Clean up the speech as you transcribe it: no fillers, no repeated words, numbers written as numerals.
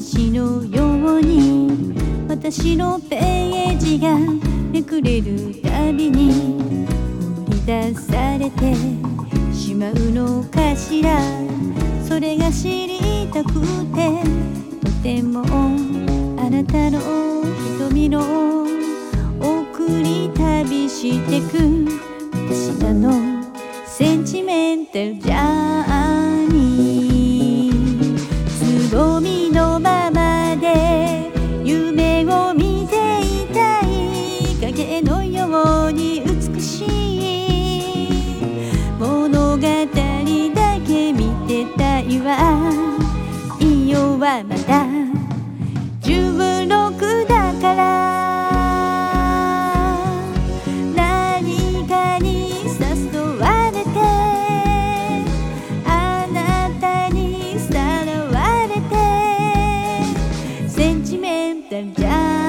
石のように私のページがめくれるたびに掘り出されてしまうのかしら。それが知りたくてとてもあなたの瞳の奥に旅してく私らのセンチメンタルジャーニー。つぼみのままで夢を見ていたい影のように美しい物語だけ見てたいわ。いいよはまだ16だから何かに誘われてあなたにさらわれてセンチメンタルじゃ